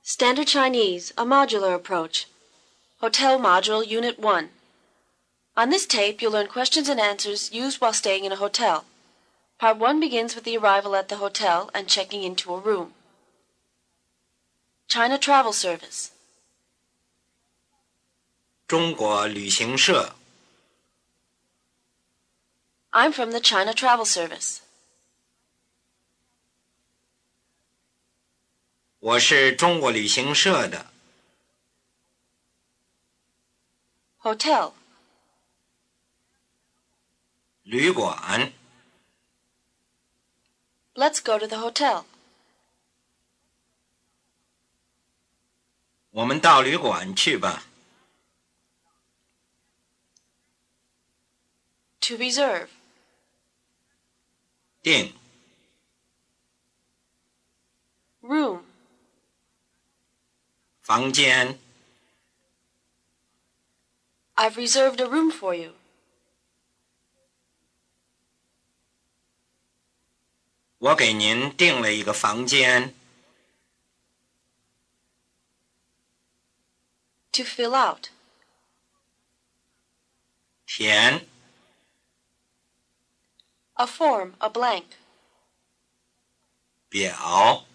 Standard Chinese, a modular approach. Hotel Module Unit 1. On this tape, you'll learn questions and answers used while staying in a hotel. Part 1 begins with the arrival at the hotel and checking into a room. China Travel Service. 中国旅行社 I'm from the China Travel Service. 我是中国旅行社的 Hotel. 旅馆 Let's go to the hotel. 我们到旅馆去吧 To reserve. 订 Room. 房间 I've reserved a room for you. 我给您订了一个房间 To fill out. 填 A form, a blank. 表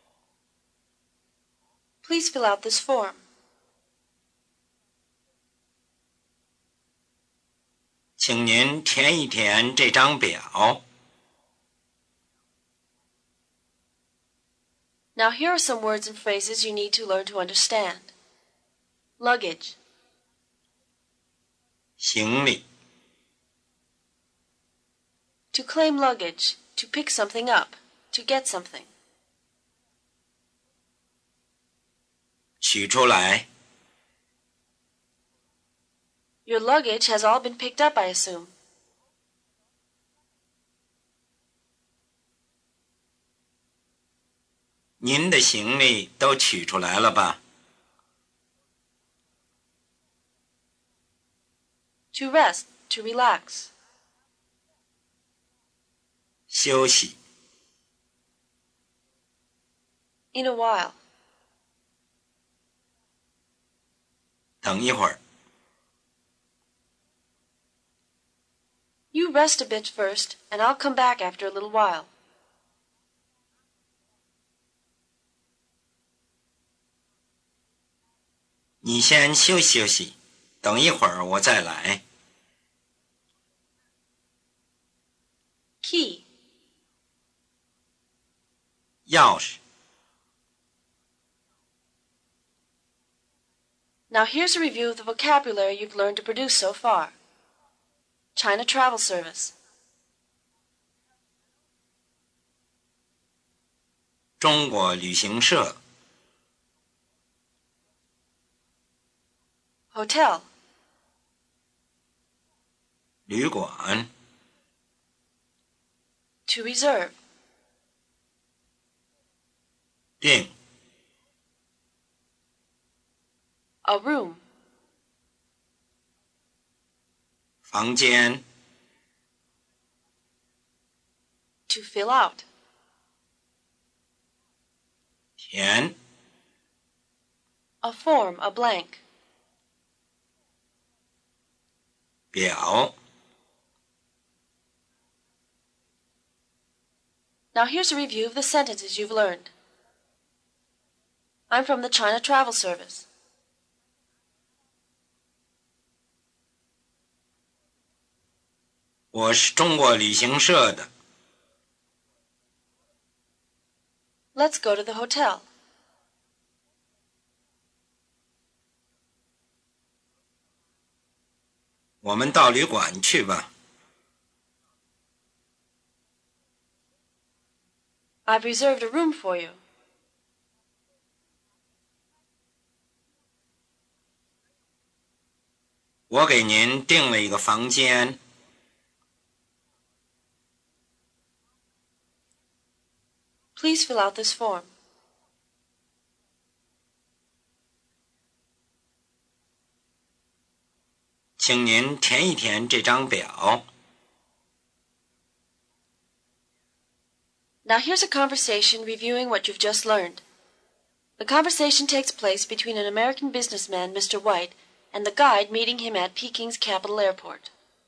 Please fill out this form. 请您填一填这张表 Now here are some words and phrases you need to learn to understand. Luggage. 行李 To claim luggage, to pick something up, to get something. 取出来 Your luggage has all been picked up, I assume. 您的行李都取出来了吧 To rest, to relax. 休息 In a while. 等一会儿 You rest a bit first, and I'll come back after a little while. 你先休息休息等一会儿我再来 Key. 钥匙 Now here's a review of the vocabulary you've learned to produce so far. China Travel Service. 中国旅行社 Hotel. 旅馆 To reserve. 订 A room. 房间 To fill out. 填 A form, a blank. 表 Now here's a review of the sentences you've learned. I'm from the China Travel Service. 我是中国旅行社的 Let's go to the hotel. 我们到旅馆去吧 I've reserved a room for you. 我给您订了一个房间 Please fill out this form. 请您填一填这张表 Now here's a conversation reviewing what you've just learned. The conversation takes place between an American businessman, Mr. White, and the guide meeting him at Peking's capital airport.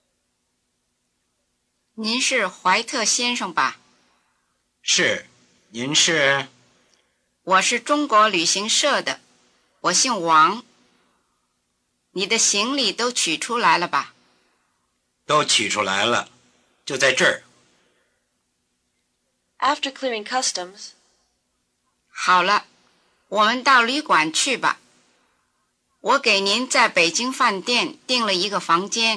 您是怀特先生吧？ 是，您是？ 我是中国旅行社的，我姓王。你的行李都取出来了吧？ 都取出来了，就在这儿。 After clearing customs, 好了，我们到旅馆去吧。我给您在北京饭店订了一个房间。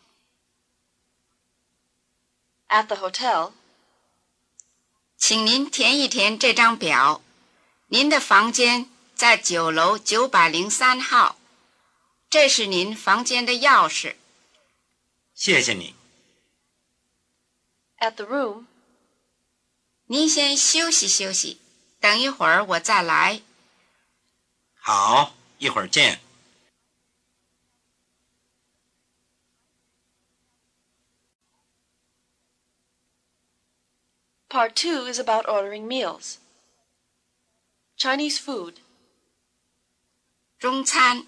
at the hotel, 请您填一填这张表。您的房间在9楼903号，这是您房间的钥匙。 谢谢你。 at the room, 您先休息休息，等一会儿我再来。 好，一会儿见。 Part 2 is about ordering meals. Chinese food, 中餐、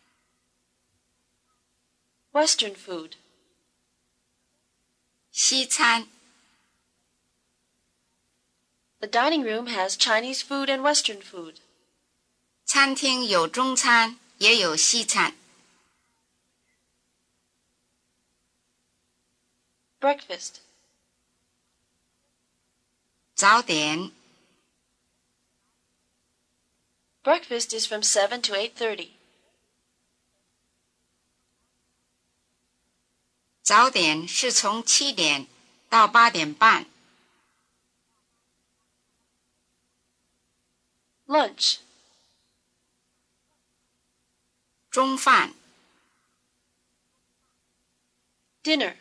Western food, 西餐。 The dining room has Chinese food and Western food. 餐厅有中餐，也有西餐。 Breakfast, 早点。 breakfast is from 7 to 8:30. 早点是从7点到8点半。 Lunch, 中饭。 dinner,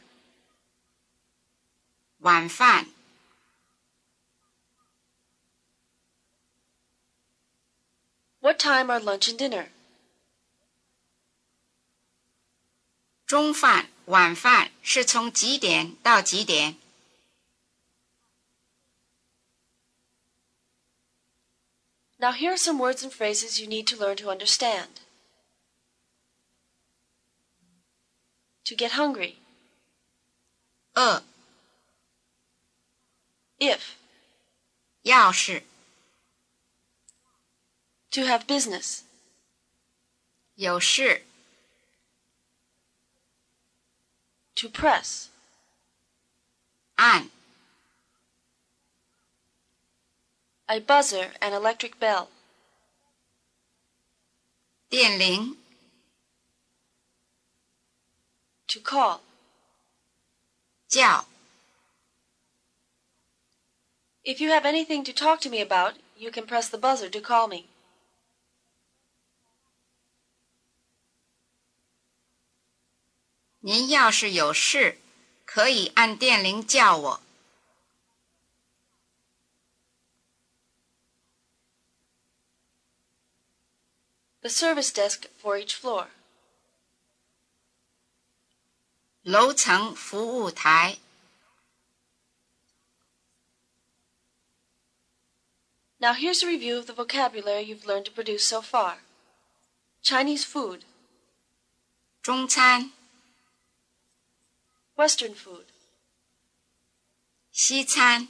晚饭。 What time are lunch and dinner? 中饭、晚饭是从几点到几点？ Now here are some words and phrases you need to learn to understand. To get hungry, 饿。 if, 钥匙。 to have business, 有事。 to press, 按。 a buzzer, an electric bell, 电铃。 to call. 叫。 If you have anything to talk to me about, you can press the buzzer to call me. 您要是有事，可以按电铃叫我。 The service desk for each floor. 楼层服务台。 Now here's a review of the vocabulary you've learned to produce so far. Chinese food, 中餐。 Western food, 西餐。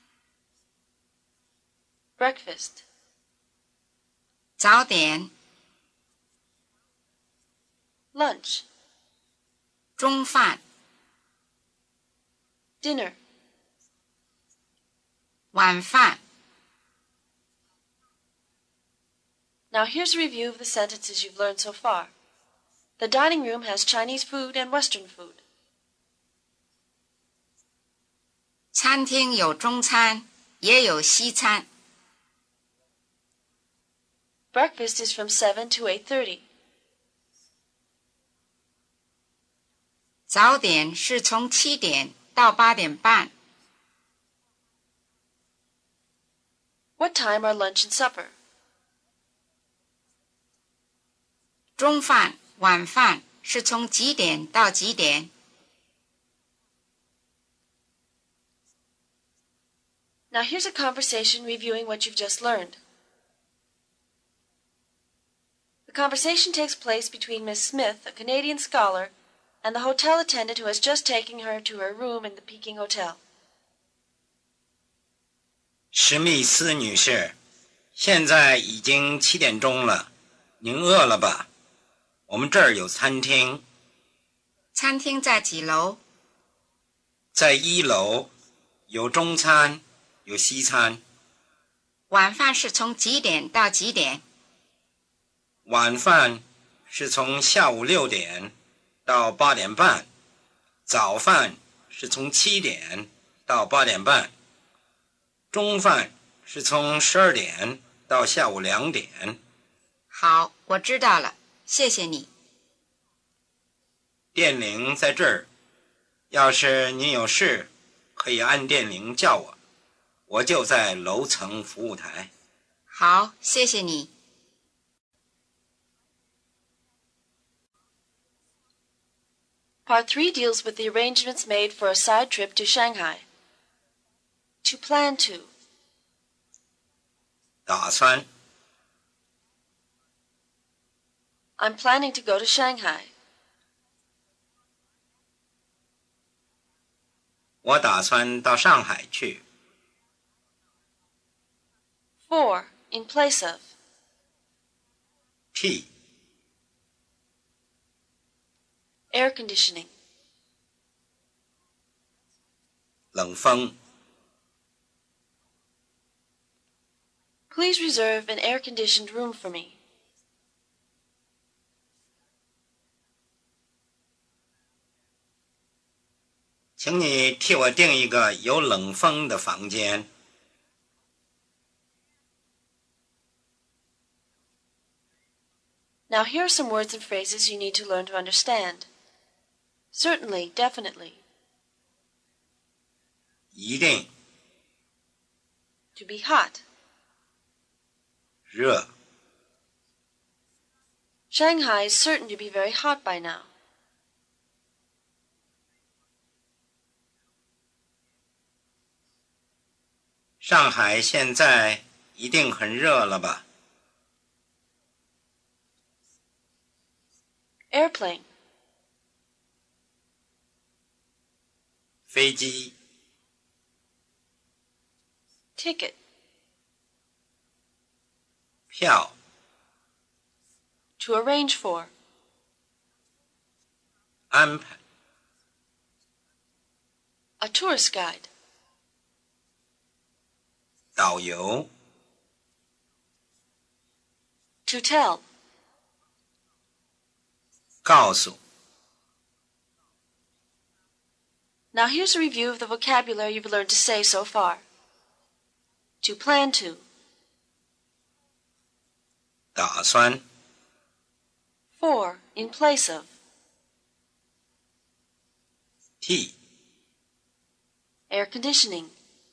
breakfast, 早点。 lunch, 中饭。 dinner. 晚饭。 Now here's a review of the sentences you've learned so far. The dining room has Chinese food and Western food. 餐厅有中餐，也有西餐。 Breakfast is from 7 to 8:30. 早点是从7点到8点半。 What time are lunch and supper? 中饭、晚饭是从几点到几点？ Now here's a conversation reviewing what you've just learned. The conversation takes place between Miss Smith, a Canadian scholar, and the hotel attendant who has just taken her to her room in the Peking Hotel. 史密斯女士，现在已经7点钟了，您饿了吧？我们这儿有餐厅。 餐厅在几楼？ 在1楼，有中餐，有西餐。 晚饭是从几点到几点？ 晚饭是从下午6点到8点半，早饭是从7点到8点半，中饭是从12点到下午2点。 好，我知道了，谢谢你。 电铃在这儿，要是您有事，可以按电铃叫我，我就在楼层服务台。 好，谢谢你。 Part 3 deals with the arrangements made for a side trip to Shanghai. To plan to. 打算 I'm planning to go to Shanghai. 我打算到上海去。 For, in place of. T. Air conditioning. 冷风 Please reserve an air-conditioned room for me. 请你替我订一个有冷风的房间。 Now here are some words and phrases you need to learn to understand. Certainly, definitely. 一定 To be hot. 热 Shanghai is certain to be very hot by now. 上海现在一定很热了吧？ Airplane. 飞机 Ticket. 票 To arrange for. 安排 A tourist guide. 导游 To tell. 告诉 Now here's a review of the vocabulary you've learned to say so far. To plan to. 打算 For, in place of. T. Air conditioning.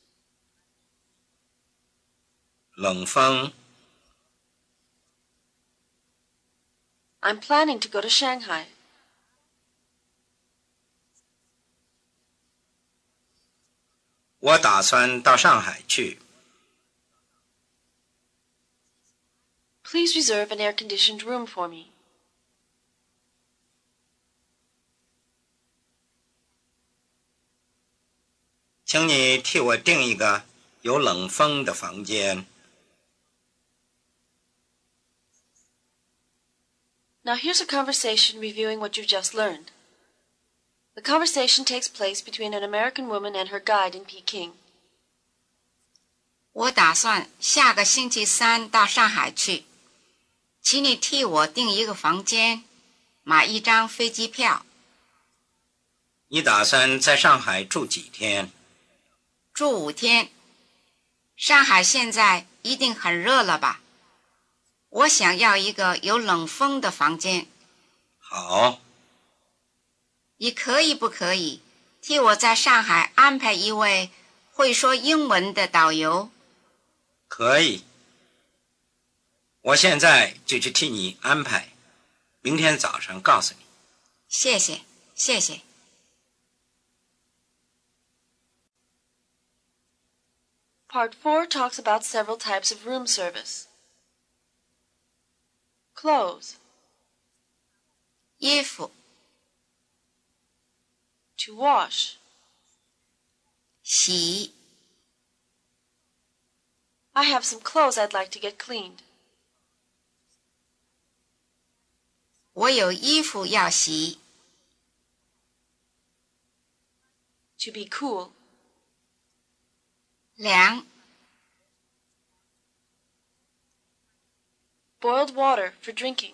冷风 I'm planning to go to Shanghai. 我打算到上海去。 Please reserve an air-conditioned room for me. 请你替我订一个有冷风的房间。 Now here's a conversation reviewing what you've just learned. The conversation takes place between an American woman and her guide in Peking. 我打算下个星期3到上海去，请你替我订一个房间，买一张飞机票。 你打算在上海住几天？ 住5天。上海现在一定很热了吧？我想要一个有冷风的房间。 好， 你可以不可以替我在上海安排一位会说英文的导游？ 可以。我现在就去替你安排，明天早上告诉你。 谢谢，谢谢。 Part 4 talks about several types of room service. Clothes. 衣服 To wash. 洗 I have some clothes I'd like to get cleaned. 我有衣服要洗 To be cool. 凉 Boiled water for drinking.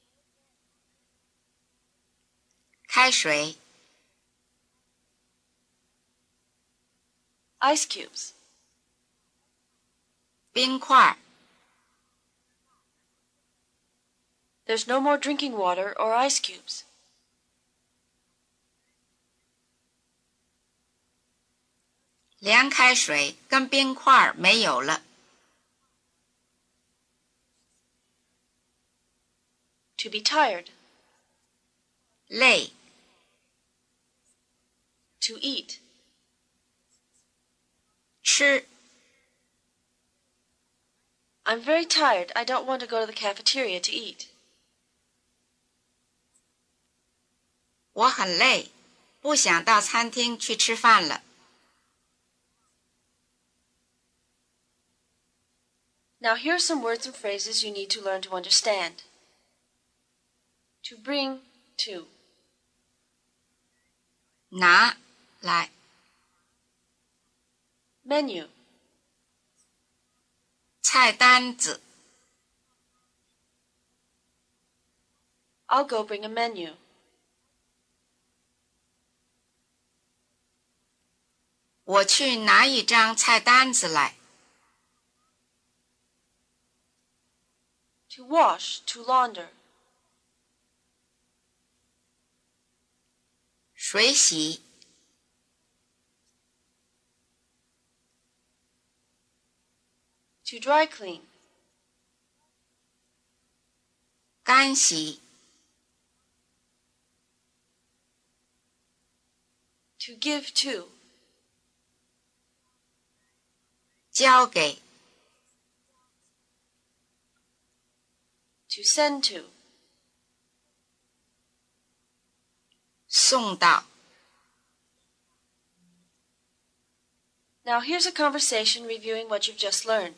开水 Ice cubes. 冰块 There's no more drinking water or ice cubes. 凉开水跟冰块没有了 To be tired. 累 To eat. 吃 I'm very tired. I don't want to go to the cafeteria to eat. 我很累不想到餐厅去吃饭了 Now here are some words and phrases you need to learn to understand. To bring to. 拿来 Menu. 菜单子 I'll go bring a menu. 我去拿一张菜单子来 To wash, to launder. 水洗 To dry clean. 干洗 To give to. 交给 To send to. 送到 Now here's a conversation reviewing what you've just learned.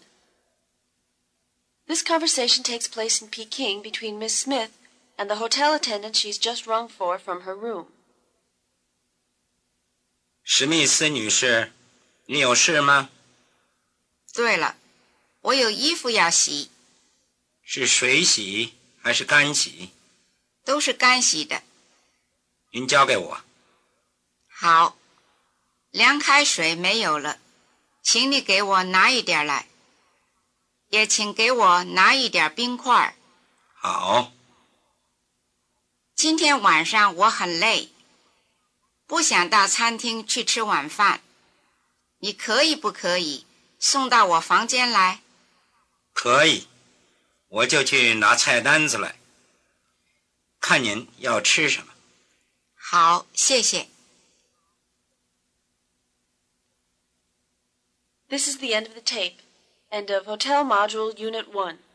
This conversation takes place in Peking between Miss Smith and the hotel attendant she's just rung for from her room. 史密斯女士，你有事吗？ 对了我有衣服要洗是水洗还是干洗？ 都是干洗的您交给我。 好凉开水没有了请你给我拿一点来也请给我拿一点冰块好。 今天晚上我很累不想到餐厅去吃晚饭你可以不可以送到我房间来可以，我就去拿菜单子来，看您要吃什么。 好谢谢 This is the end of the tape. End of Hotel Module Unit 1.